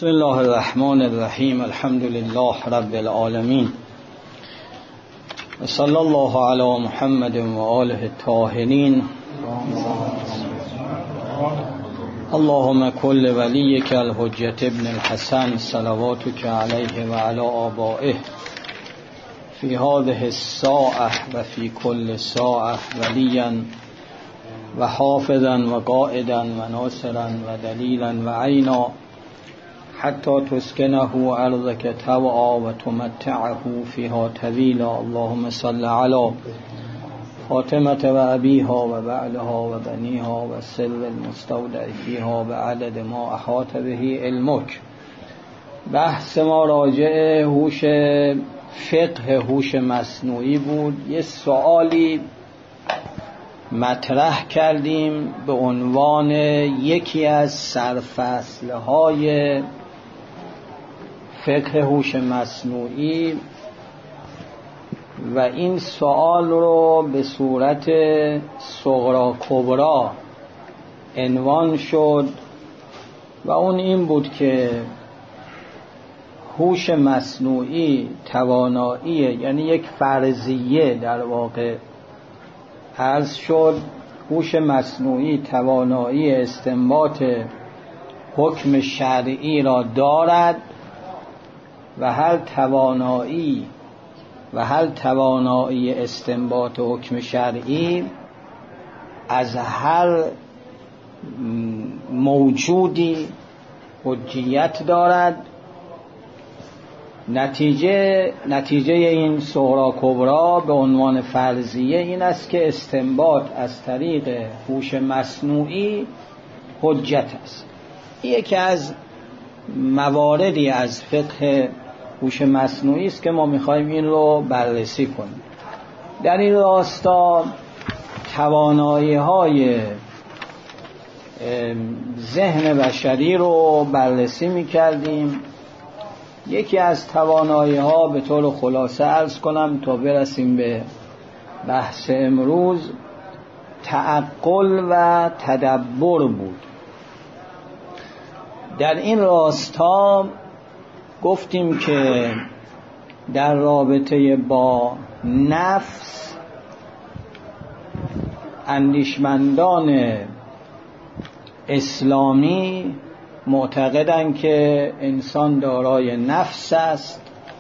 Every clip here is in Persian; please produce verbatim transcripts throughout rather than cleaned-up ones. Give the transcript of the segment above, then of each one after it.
بسم الله الرحمن الرحیم. الحمد لله رب العالمین و صلی الله علی محمد و آله الطاهرین. اللهم کل ولیک الحجة ابن الحسن صلواتک علیه و علی آبائه فی هذه الساعة و فی کل ساعة ولیا و حافظا و قائدا و ناصرا و دلیلا و عینا حتی تسکنه ارضک طوعا و تمتعه فیها طویلا. اللهم صل علی فاطمة و ابیها و بعلها و بنیها و سر المستودع فیها به عدد ما احاط به علمک. بحث ما راجع هوش فقه هوش مصنوعی بود. یه سوالی مطرح کردیم به عنوان یکی از سرفصل‌های فقه هوش مصنوعی و این سوال رو به صورت صغرا کبرا عنوان شد و اون این بود که هوش مصنوعی توانایی، یعنی یک فرضیه در واقع عرض شد، هوش مصنوعی توانایی استنباط حکم شرعی را دارد و هر توانایی و هر توانایی استنباط حکم شرعی از هر موجودی حجیت دارد. نتیجه نتیجه این صغرا کبرا به عنوان فرضیه این است که استنباط از طریق هوش مصنوعی حجت است. یکی از مواردی از فقه هوش مصنوعی است که ما می‌خوایم این رو بررسی کنیم. در این راستا توانایی‌های ذهن بشری رو بررسی می‌کردیم. یکی از توانایی‌ها به طور خلاصه عرض کنم تا برسیم به بحث امروز، تعقل و تدبر بود. در این راستا گفتیم که در رابطه با نفس اندیشمندان اسلامی معتقدند که انسان دارای نفس است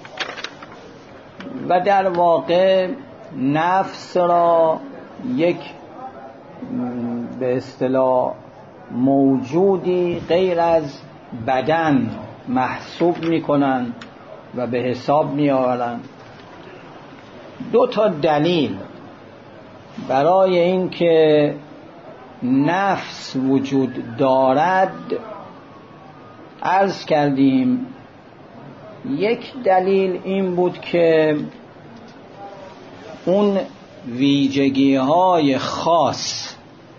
و در واقع نفس را یک به اصطلاح موجودی غیر از بدن محسوب میکنن و به حساب میآورن. دو تا دلیل برای این که نفس وجود دارد عرض کردیم. یک دلیل این بود که اون ویژگی‌های خاص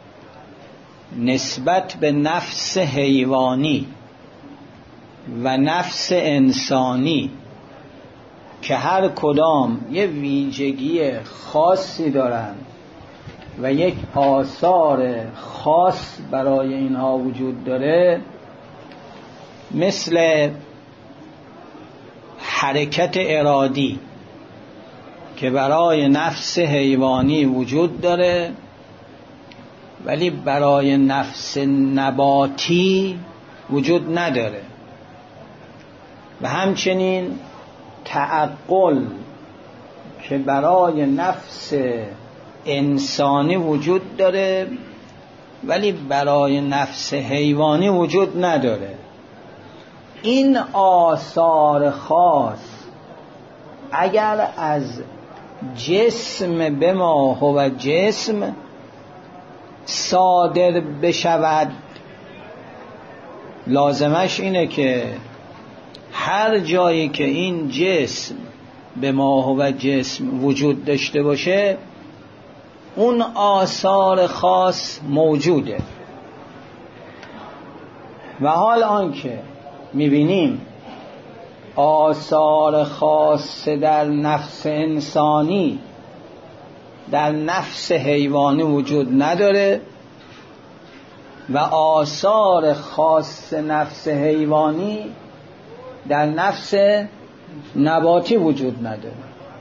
نسبت به نفس حیوانی و نفس انسانی که هر کدام یه ویژگی خاصی دارن و یک آثار خاص برای اینها وجود داره، مثل حرکت ارادی که برای نفس حیوانی وجود داره ولی برای نفس نباتی وجود نداره، و همچنین تعقل که برای نفس انسانی وجود داره ولی برای نفس حیوانی وجود نداره. این آثار خاص اگر از جسم به ما هو جسم صادر بشود، لازمش اینه که هر جایی که این جسم به ما هو جسم وجود داشته باشه اون آثار خاص موجوده. و حال آنکه میبینیم آثار خاص در نفس انسانی در نفس حیوانی وجود نداره و آثار خاص نفس حیوانی در نفس نباتی وجود نداره.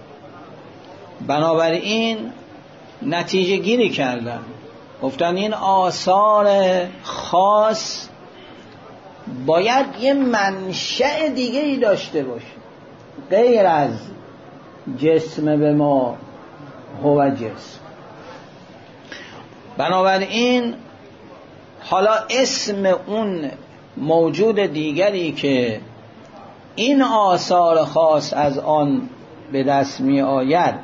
بنابراین نتیجه گیری کردن، گفتن این آثار خاص باید یه منشأ دیگه ای داشته باشه غیر از جسم به ما هو جسم. بنابراین حالا اسم اون موجود دیگری که این آثار خاص از آن به دست می آید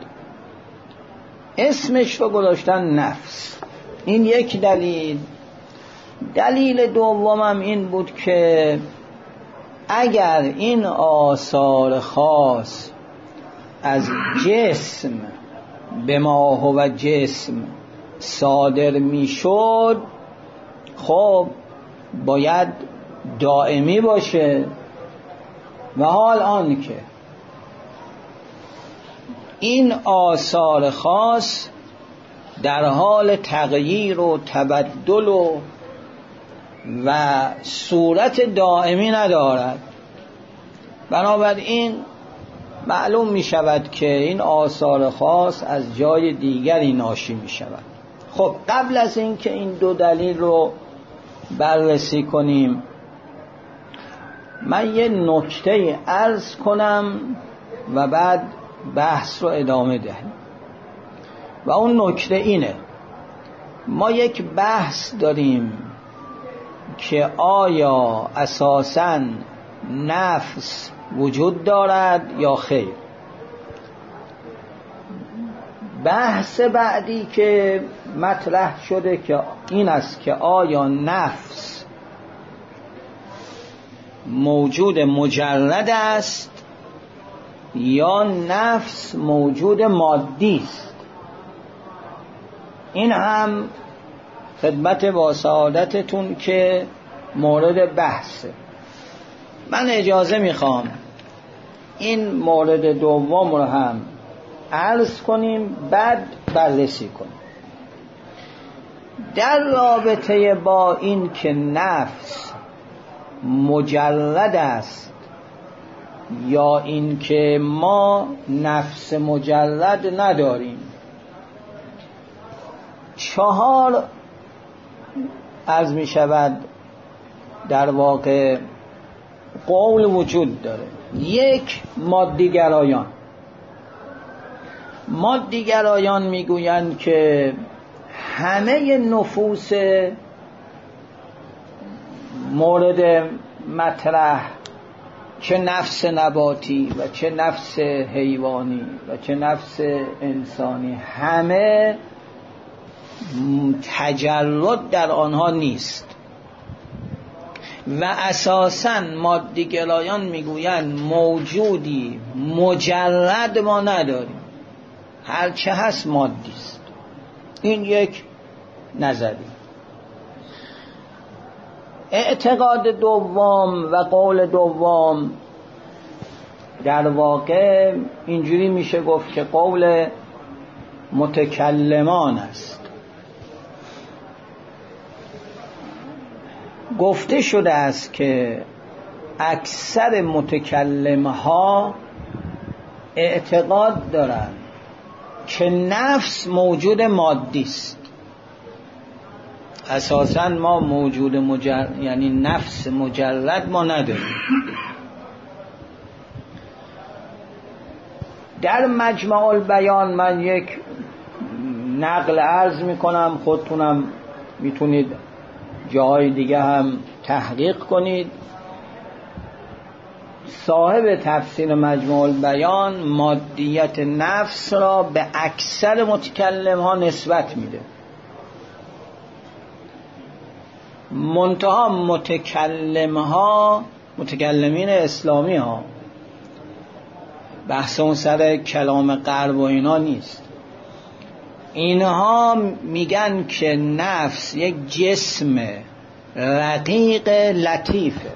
اسمش رو گذاشتن نفس. این یک دلیل. دلیل دومم این بود که اگر این آثار خاص از جسم به ما هو جسم صادر می شد، خب باید دائمی باشه. و حال آن که این آثار خاص در حال تغییر و تبدل و و صورت دائمی ندارد، بنابراین معلوم می شود که این آثار خاص از جای دیگری ناشی می شود. خب قبل از این که این دو دلیل رو بررسی کنیم، من یه نکته عرض کنم و بعد بحث رو ادامه دهم. و اون نکته اینه، ما یک بحث داریم که آیا اساساً نفس وجود دارد یا خیر. بحث بعدی که مطرح شده که این است که آیا نفس موجود مجرد است یا نفس موجود مادی است. این هم خدمت با سعادتتون که مورد بحثه. من اجازه میخوام این مورد دوم رو هم عرض کنیم بعد بررسی کنیم. در رابطه با این که نفس مجرد است یا این که ما نفس مجرد نداریم، چهار عرض می شود در واقع قول وجود داره. یک، مادیگرایان. مادیگرایان میگویند که همه نفوس مورد مطرح، چه نفس نباتی و چه نفس حیوانی و چه نفس انسانی، همه تجرد در آنها نیست. و اساساً مادیگرایان میگویند موجودی مجرد ما نداریم، هرچه هست مادی است. این یک نظری. اعتقاد دوم و قول دوم در واقع اینجوری میشه گفت که قول متکلمان است. گفته شده است که اکثر متکلمها اعتقاد دارند که نفس موجود مادی است. اساساً ما موجود مجرد، یعنی نفس مجرد ما نداریم. در مجمع البیان من یک نقل عرض میکنم، خودتونم میتونید جاهای دیگه هم تحقیق کنید. صاحب تفسیر مجمع البیان مادیت نفس را به اکثر متکلم ها نسبت میده، منتها متکلم ها، متکلمین اسلامی ها، بحث اون سر کلام غرب و اینا نیست، اینها میگن که نفس یک جسم رقیق لطیفه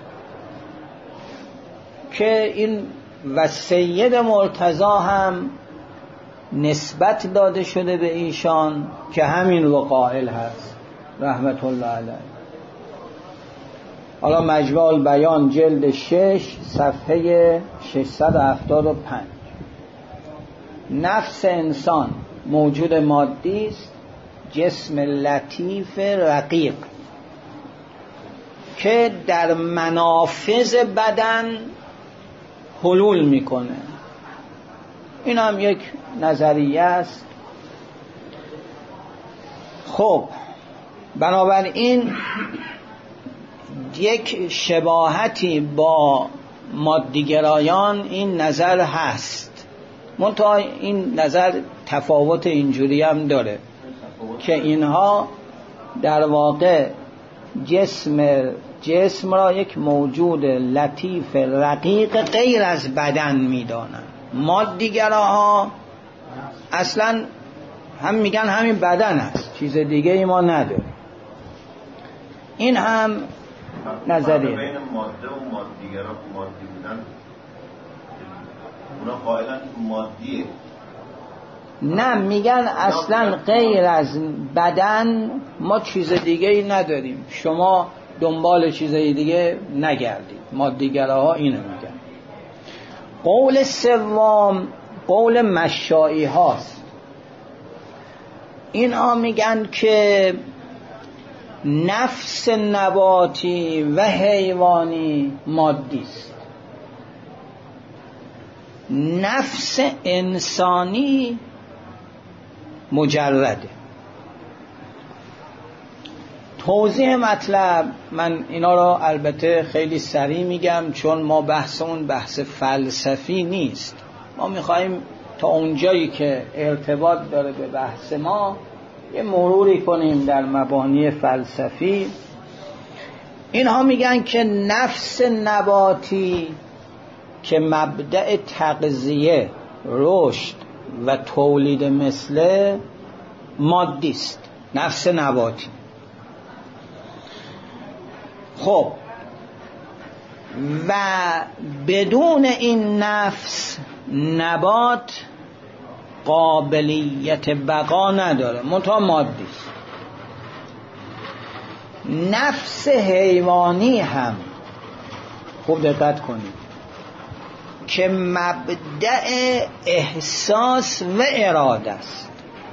که این و سید مرتضی هم نسبت داده شده به ایشان که همین رو قائل هست رحمت الله علیه. حالا مجموع البیان جلد شش صفحه ششصد و هفتاد و پنج. نفس انسان موجود مادی است، جسم لطیف رقیق که در منافذ بدن حلول میکنه. این هم یک نظریه است. خب بنابراین یک شباهتی با مادیگرایان این نظر هست، منتها این نظر تفاوت اینجوری هم داره که اینها در واقع جسم جسم را یک موجود لطیف رقیق غیر از بدن میدانند. مادیگراها اصلا هم میگن همین بدن است، چیز دیگه ای ما نداریم. این هم نظریه. بین ماده و مادیگرا مادی بودن اونا قائلن مادیه. نه، میگن اصلا غیر از بدن ما چیز دیگه ای نداریم، شما دنبال چیزای دیگه نگردید. مادیگراها اینو میگن. قول سوم قول مشائی هاست. اینها میگن که نفس نباتی و حیوانی مادی است، نفس انسانی مجرده. توضیح مطلب من اینا را البته خیلی سریع میگم چون ما بحثمون بحث فلسفی نیست. ما میخواییم تا اونجایی که ارتباط داره به بحث ما یه مروری کنیم در مبانی فلسفی. اینها میگن که نفس نباتی که مبدأ تغذیه، رشد و تولید مثله مادی است، نفس نباتی. خب و بدون این نفس نبات قابلیت بقا نداره، منتها مادی است. نفس حیوانی هم خوب دقت کنید که مبدأ احساس و اراده است،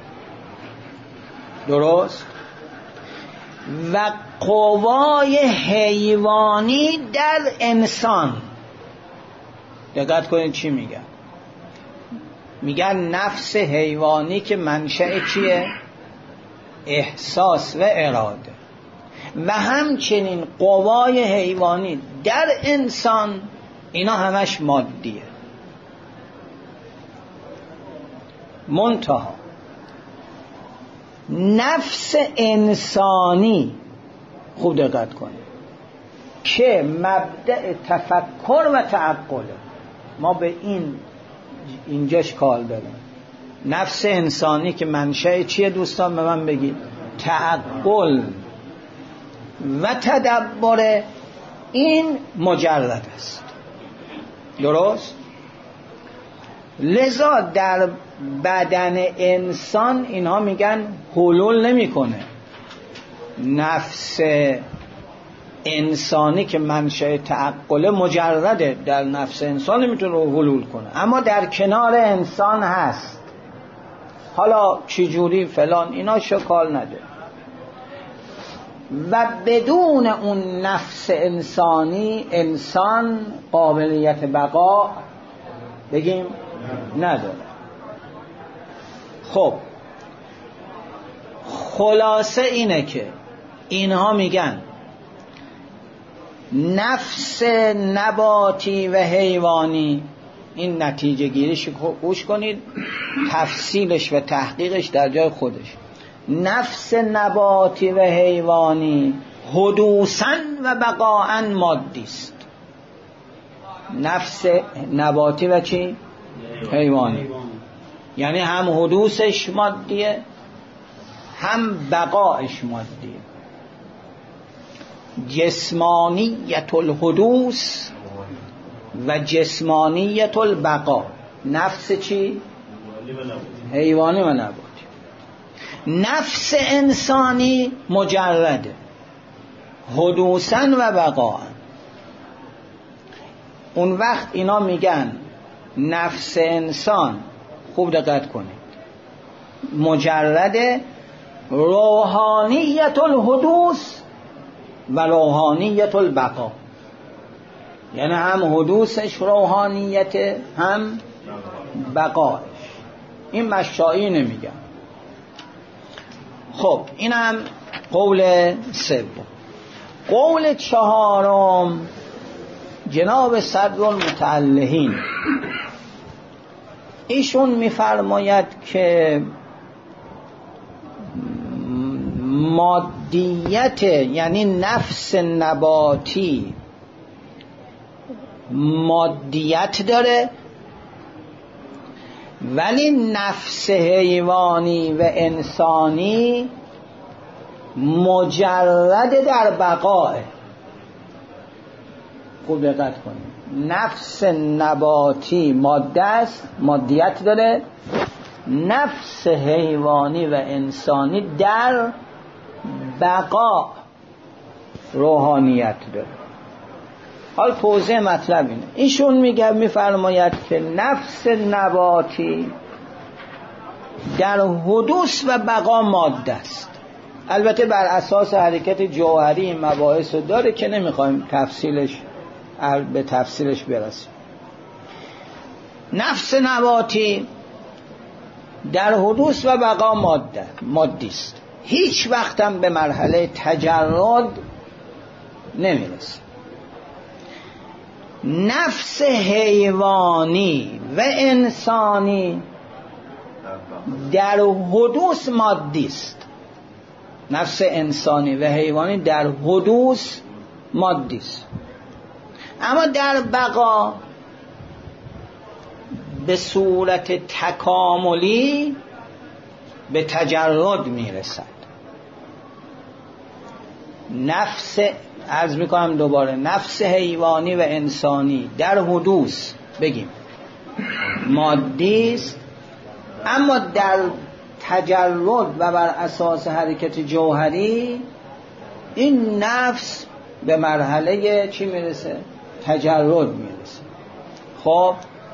درست؟ و قوای حیوانی در انسان. دقت کنید چی میگن. میگن نفس حیوانی که منشأ چیه؟ احساس و اراده. و همچنین قوای حیوانی در انسان، اینا همش مادیه. منتها نفس انسانی، خوب دقت کنید، که مبدأ تفکر و تعقله. ما به این اینجاش کار داریم. نفس انسانی که منشأ چیه دوستان؟ به من بگید. تعقل و تدبر. این مجرد است، درست؟ لذا در بدن انسان اینها میگن حلول نمیکنه. نفس انسانی که منشأ تعقل مجرده، در نفس انسان نمیتونه حلول کنه، اما در کنار انسان هست. حالا چجوری فلان اینا شکال نده. و بدون اون نفس انسانی انسان قابلیت بقا بگیم نداره. خب خلاصه اینه که اینها میگن نفس نباتی و حیوانی، این نتیجه گیریش گوش کنید، تفصیلش و تحقیقش در جای خودش. نفس نباتی و حیوانی حدوثاً و بقاءً مادی است. نفس نباتی و چی؟ حیوانی. یعنی هم حدوثش مادیه هم بقایش مادیه. جسمانیت الحدوث و جسمانیت البقا. نفس چی؟ حیوانی و نباتی. نفس انسانی مجرده، حدوثاً و بقاءً. اون وقت اینا میگن نفس انسان، خوب دقت کنید، مجرد روحانیت الحدوث و روحانیت البقا، یعنی هم حدوثش روحانیت هم بقایش. این مشایی نمیگن. خب اینم قول سوم. قول چهارم جناب صدر المتعلهین، ایشون میفرماید که مادیت، یعنی نفس نباتی مادیت داره، ولی نفس حیوانی و انسانی مجرد در بقای. خوب دقت کنید، نفس نباتی ماده است، مادیت داره، نفس حیوانی و انسانی در بقا روحانیت داره. حال توضیح مطلب اینه، ایشون میگه میفرماید که نفس نباتی در حدوث و بقا ماده است. البته بر اساس حرکت جوهری این مباحث رو داره که نمیخوایم تفصیلش به تفصیلش برسیم. نفس نباتی در حدوث و بقا ماده مادی است، هیچ وقتم به مرحله تجرد نمیرسه. نفس حیوانی و انسانی در حدوث مادی است. نفس انسانی و حیوانی در حدوث مادی است، اما در بقا به صورت تکاملی به تجرد میرسد. نفس، عرض میکنم دوباره، نفس حیوانی و انسانی در حدوث بگیم مادی است، اما در تجرد و بر اساس حرکت جوهری این نفس به مرحله چی میرسه؟ تجرد میرسه. خب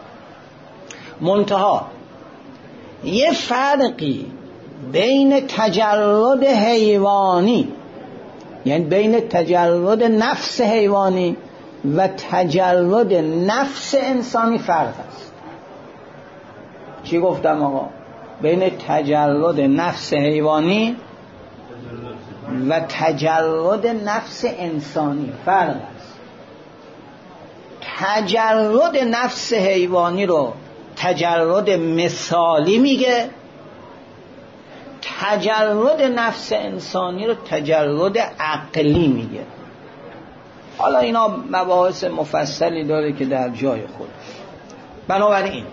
منتها یه فرقی بین تجرد حیوانی، یعنی بین تجرد نفس حیوانی و تجرد نفس انسانی فرق است. چی گفتم آقا؟ بین تجرد نفس حیوانی و تجرد نفس انسانی فرق است. تجرد نفس حیوانی رو تجرد مثالی میگه، تجرد نفس انسانی رو تجرد عقلی میگه. حالا اینا مباحث مفصلی داره که در جای خودش. بنابراین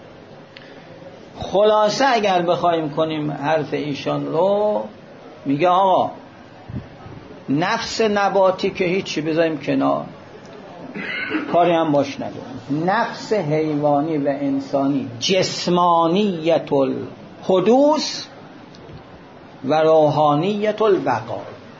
خلاصه اگر بخوایم کنیم حرف ایشان رو، میگه آقا نفس نباتی که هیچی بذاریم کنار، کاری هم باش نداریم. نفس حیوانی و انسانی جسمانیت الحدوث و روحانیت البقا.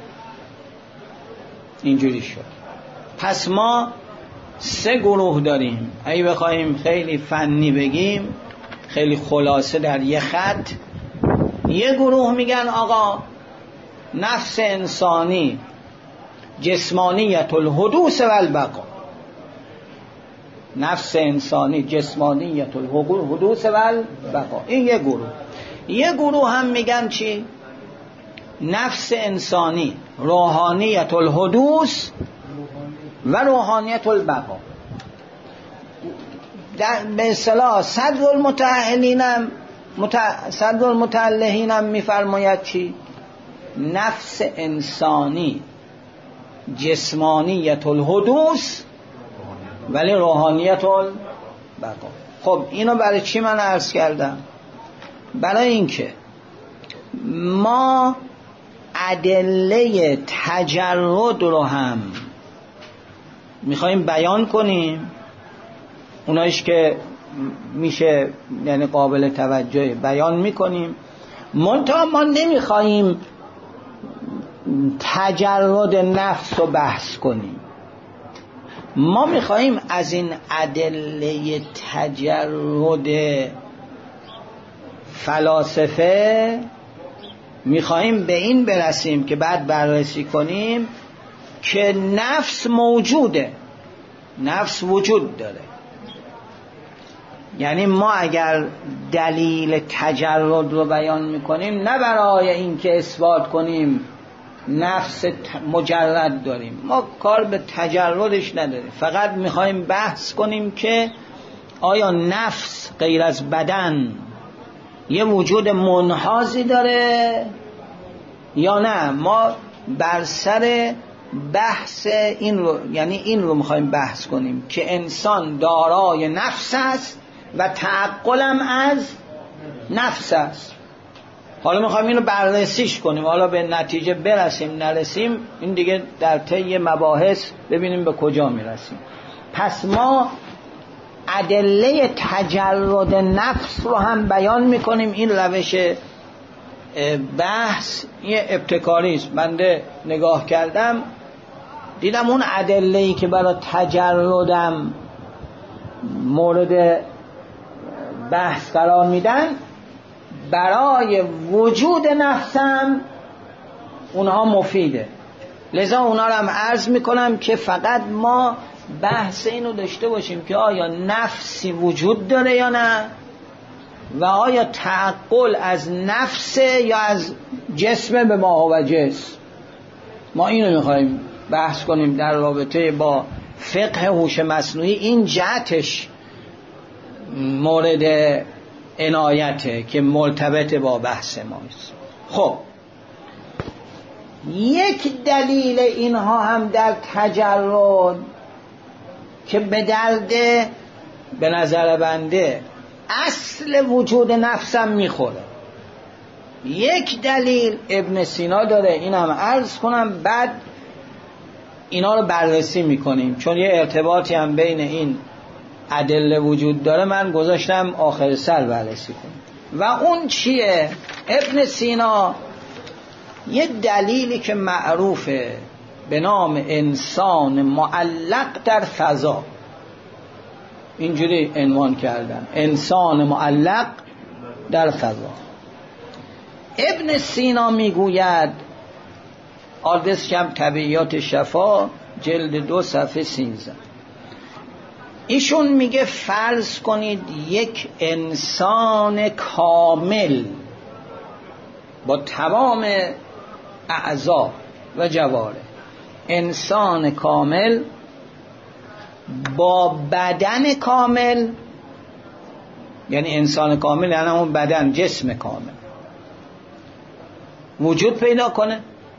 اینجوری شد. پس ما سه گروه داریم. اگه بخوایم خیلی فنی بگیم، خیلی خلاصه در یه خط، یه گروه میگن آقا نفس انسانی جسمانیت الحدوث و البقا. نفس انسانی جسمانیت الحدوث و البقا، این یه گروه. یه گروه هم میگن چی؟ نفس انسانی روحانیت الحدوث و روحانیت البقا. به اصطلاح صدر المتعلهینم مت... صدر المتعلهینم میفرماید چی؟ نفس انسانی جسمانیت الحدوث ولی روحانیت البقا. خب اینو برای چی من عرض کردم؟ برای اینکه ما ادله تجرد رو هم میخوایم بیان کنیم، اونایش که میشه یعنی قابل توجه بیان میکنیم، منتها ما نمیخوایم تجرد نفس رو بحث کنیم. ما میخواییم از این ادله تجرد فلاسفه میخواییم به این برسیم که بعد بررسی کنیم که نفس موجوده، نفس وجود داره. یعنی ما اگر دلیل تجرد رو بیان میکنیم نه برای این که اثبات کنیم نفس مجرد داریم، ما کار به تجردش نداریم، فقط میخوایم بحث کنیم که آیا نفس غیر از بدن یه وجود منحازی داره یا نه. ما بر سر بحث این رو، یعنی این رو میخوایم بحث کنیم که انسان دارای نفس است و تعقلم از نفس است. حالا میخوایم اینو بررسیش کنیم، حالا به نتیجه برسیم نرسیم این دیگه در طی مباحث ببینیم به کجا میرسیم. پس ما ادله تجرد نفس رو هم بیان میکنیم. این روش بحث یه ابتکاری است. بنده نگاه کردم دیدم اون ادله‌ای که برای تجردم مورد بحث قرار میدن برای وجود نفسم اونها مفیده، لذا اونها رو هم عرض میکنم که فقط ما بحث اینو داشته باشیم که آیا نفسی وجود داره یا نه و آیا تعقل از نفسه یا از جسم به ما و جسم. ما اینو میخوایم بحث کنیم در رابطه با فقه هوش مصنوعی. این جهتش مورد عنایته که مرتبط با بحث ماست. خب یک دلیل اینها هم در تجرد که به درد به نظر بنده اصل وجود نفسم میخوره، یک دلیل ابن سینا داره، این هم عرض کنم بعد اینا رو بررسی میکنیم، چون یه ارتباطی هم بین این ادله وجود داره. من گذاشتم آخر سر بررسی کنیم. و اون چیه؟ ابن سینا یه دلیلی که معروفه به نام انسان معلق در فضا، اینجوری عنوان کردن، انسان معلق در فضا. ابن سینا میگوید، آدرس کم طبیعیات شفا جلد دو صفحه سینزده، ایشون میگه فرض کنید یک انسان کامل با تمام اعضا و جواره، انسان کامل با بدن کامل، یعنی انسان کامل یعنی اون بدن، جسم کامل وجود پیدا کنه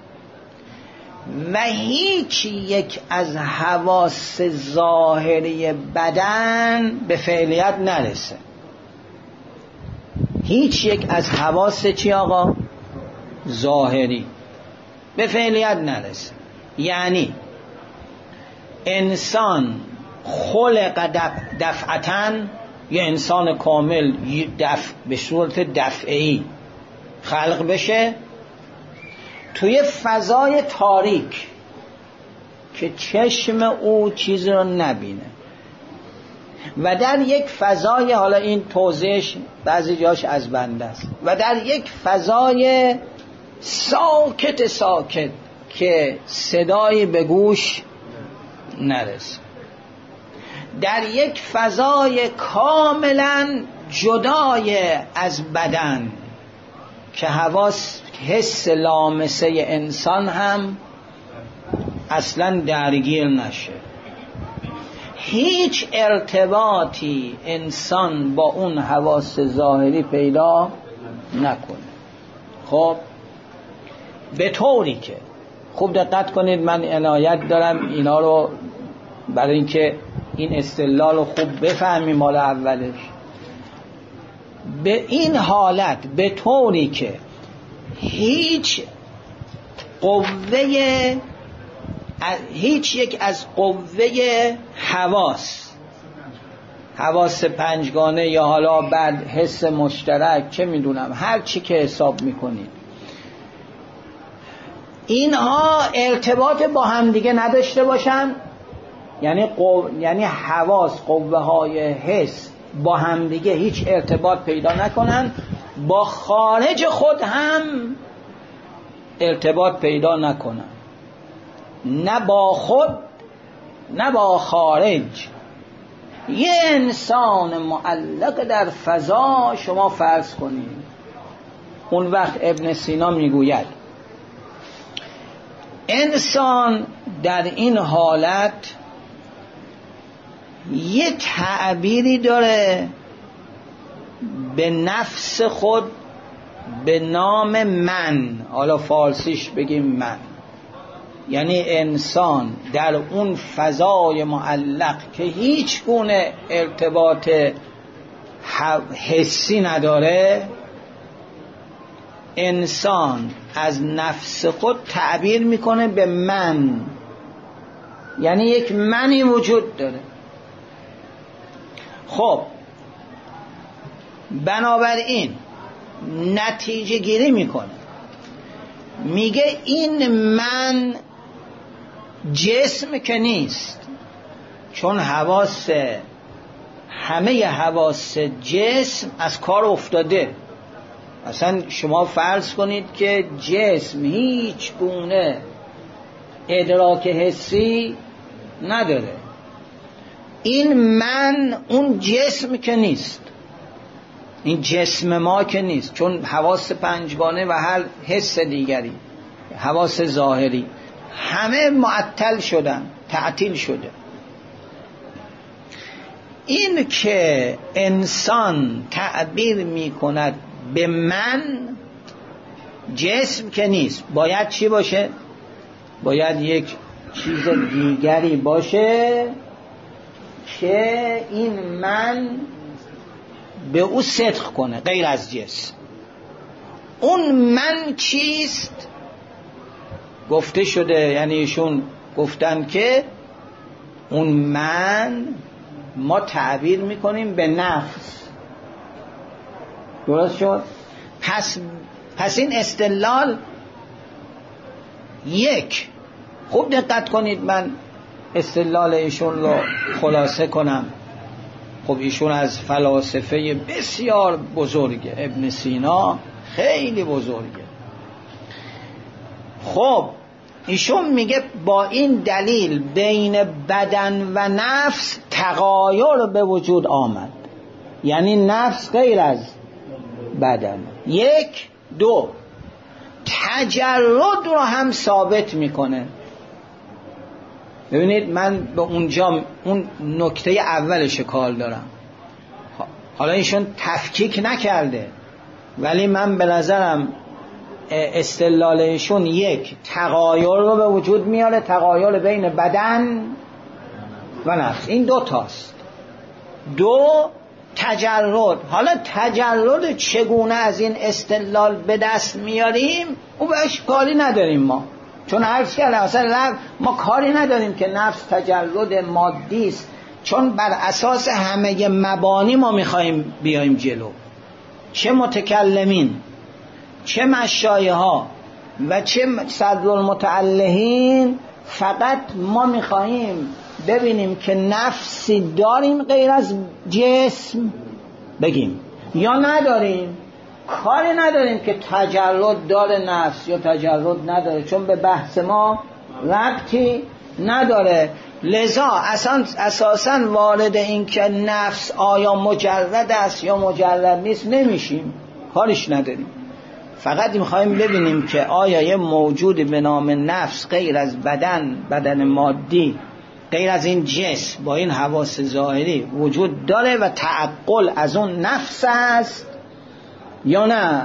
و هیچ یک از حواس ظاهری بدن به فعلیت نرسه. هیچ یک از حواس چی آقا؟ ظاهری به فعلیت نرسه. یعنی انسان خلق دفعتاً، یه انسان کامل دفع به صورت دفعی خلق بشه توی فضای تاریک که چشم او چیزی رو نبینه و در یک فضای، حالا این توضیحش بعضی جاش از بنده است، و در یک فضای ساکت ساکت که صدایی به گوش نرسه، در یک فضای کاملا جدای از بدن که حواس حس لامسه انسان هم اصلا درگیر نشه، هیچ ارتباطی انسان با اون حواس ظاهری پیدا نکنه. خب به طوری که، خوب دقت کنید من عنایت دارم اینا رو برای اینکه این استدلال رو خوب بفهمیم مال اولش، به این حالت به طوری که هیچ قوه، هیچ یک از قوه حواس، حواس پنجگانه یا حالا بعد حس مشترک، چه میدونم هر چی که حساب میکنید، اینها ارتباط با هم دیگه نداشته باشن، یعنی قو... یعنی حواس، قوه های حس با هم دیگه هیچ ارتباط پیدا نکنن، با خارج خود هم ارتباط پیدا نکنن، نه با خود نه با خارج. یه انسان معلق در فضا شما فرض کنید، اون وقت ابن سینا میگوید انسان در این حالت یه تعبیری داره به نفس خود به نام من، حالا فارسیش بگیم من، یعنی انسان در اون فضای معلق که هیچ گونه ارتباط حسی نداره، انسان از نفس خود تعبیر میکنه به من، یعنی یک منی وجود داره. خب بنابراین نتیجه گیری میکنه، میگه این من جسم که نیست، چون حواس همه حواس جسم از کار افتاده. اصلا شما فرض کنید که جسم هیچ گونه ادراک حسی نداره، این من اون جسم که نیست، این جسم ما که نیست، چون حواس پنجگانه و هر حس دیگری، حواس ظاهری همه معطل شدن، تعطیل شده. این که انسان تعبیر می کند به من، جسم که نیست، باید چی باشه؟ باید یک چیز دیگری باشه که این من به او صدق کنه غیر از جسم. اون من چیست؟ گفته شده، یعنی ایشون گفتن که اون من ما تعبیر میکنیم به نفس. درست شد؟ پس پس این استدلال یک، خوب دقت کنید، من استدلال ایشون رو خلاصه کنم. خب ایشون از فلاسفه بسیار بزرگه، ابن سینا خیلی بزرگه. خب ایشون میگه با این دلیل بین بدن و نفس تغایر به وجود آمد، یعنی نفس غیر از بدن. یک. دو، تجرد رو هم ثابت میکنه. ببینید من به اونجا اون نکته اولش کار دارم، حالا ایشون تفکیک نکرده، ولی من به نظرم استدلال ایشون یک، تغایر رو به وجود میاره، تغایر بین بدن و نفس، این دو تاست. دو، تجرد. حالا تجرد چگونه از این استدلال به دست میاریم او بهش کاری نداریم ما، چون عرض کردم اصلا ما کاری نداریم که نفس تجرد مادی است، چون بر اساس همه مبانی ما میخوایم بیایم جلو، چه متکلمین چه مشایخ ها و چه صدرالمتعلهین، فقط ما میخواهیم ببینیم که نفسی داریم غیر از جسم بگیم یا نداریم. کاری نداریم که تجرد داره نفس یا تجرد نداره، چون به بحث ما ربطی نداره. لذا اصلا اساسا وارد این که نفس آیا مجرد است یا مجرد نیست نمیشیم، کارش نداریم. فقط میخوایم ببینیم که آیا یه موجود به نام نفس غیر از بدن، بدن مادی، غیر از این جسم با این حواس ظاهری وجود داره و تعقل از اون نفس است یا نه.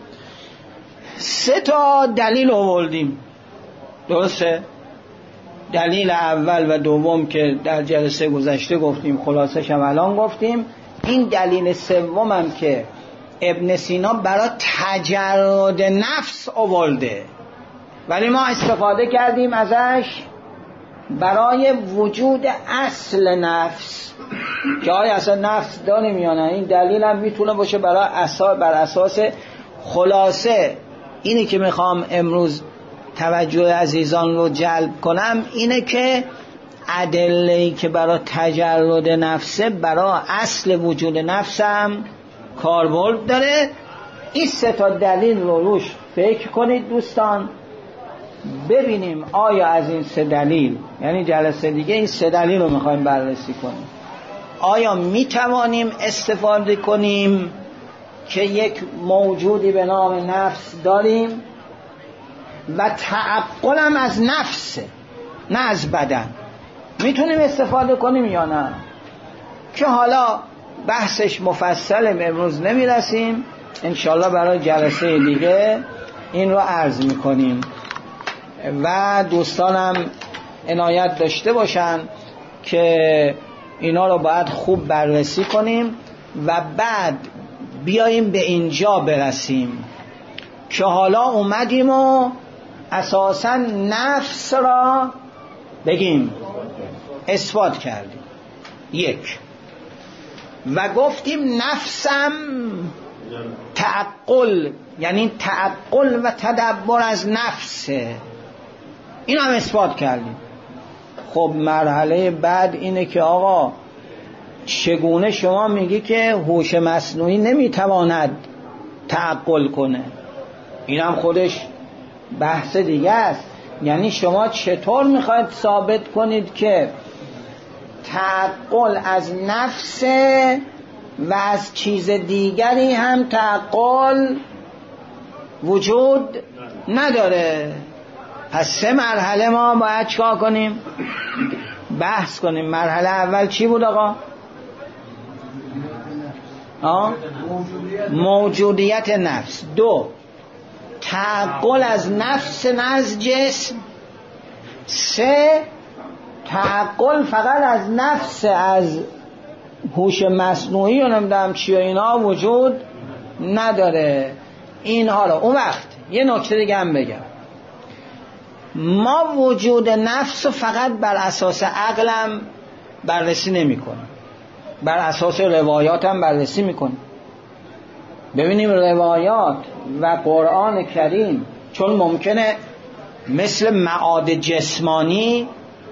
سه تا دلیل آوردیم، درسته؟ دلیل اول و دوم که در جلسه گذشته گفتیم، خلاصش هم الان گفتیم. این دلیل سومم که ابن سینا برای تجرد نفس آورده، ولی ما استفاده کردیم ازش برای وجود اصل نفس، که آیا اصلا نفس داریم یا نه. این دلیل هم میتونه باشه برای اساس، بر اساس خلاصه اینی که میخوام امروز توجه عزیزان رو جلب کنم اینه که ادله‌ای که برای تجرد نفسه برای اصل وجود نفسم کاربرد داره. این سه تا دلیل رو روش فکر کنید دوستان، ببینیم آیا از این سه دلیل، یعنی جلسه دیگه این سه دلیل رو میخوایم بررسی کنیم، آیا میتوانیم استفاده کنیم که یک موجودی به نام نفس داریم و تعقلم از نفسه نه از بدن، میتونیم استفاده کنیم یا نه؟ که حالا بحثش مفصل، امروز نمیرسیم، انشالله برای جلسه دیگه این رو عرض میکنیم و دوستانم عنایت داشته باشن که اینا رو باید خوب بررسی کنیم و بعد بیاییم به اینجا برسیم که حالا اومدیم و اساساً نفس را بگیم اثبات کردیم. یک، و گفتیم نفسم تعقل، یعنی تعقل و تدبر از نفسه، این هم اثبات کردیم. خب مرحله بعد اینه که آقا چگونه شما میگی که هوش مصنوعی نمیتواند تعقل کنه؟ این هم خودش بحث دیگه است. یعنی شما چطور میخواید ثابت کنید که تعقل از نفس و از چیز دیگری هم تعقل وجود نداره؟ پس سه مرحله ما باید چیکار کنیم؟ بحث کنیم. مرحله اول چی بود آقا؟ آه؟ موجودیت نفس. دو، تعقل از نفس نه از جسم. سه، تعقل فقط از نفس، از هوش مصنوعی و نمیدونم چی و اینا وجود نداره. اینها رو اون وقت یه نکته دیگه هم بگم، ما وجود نفس رو فقط بر اساس عقلم بررسی نمی کنیم، بر اساس روایات هم بررسی میکنیم. ببینیم روایات و قرآن کریم، چون ممکنه مثل معاد جسمانی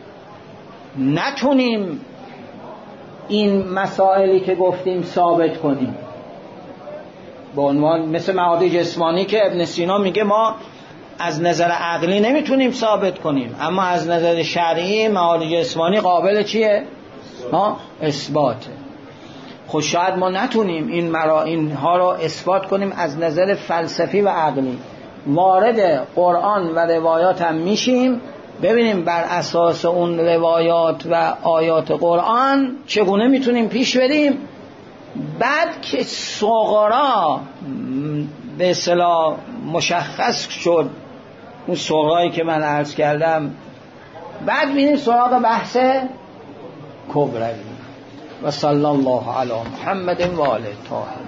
نتونیم این مسائلی که گفتیم ثابت کنیم، به عنوان مثل معاد جسمانی که ابن سینا میگه ما از نظر عقلی نمیتونیم ثابت کنیم، اما از نظر شرعی معاد جسمانی قابل چیه؟ ها؟ اثباته. خب شاید ما نتونیم این مرا اینها رو اثبات کنیم از نظر فلسفی و عقلی، وارد قرآن و روایات هم میشیم، ببینیم بر اساس اون روایات و آیات قرآن چگونه میتونیم پیش بریم. بعد که صغرا به اصطلاح مشخص شد، اون صغرایی که من عرض کردم، بعد بینیم سراغ بحث کبروی. و صلی الله علی محمد و آله طاهرین.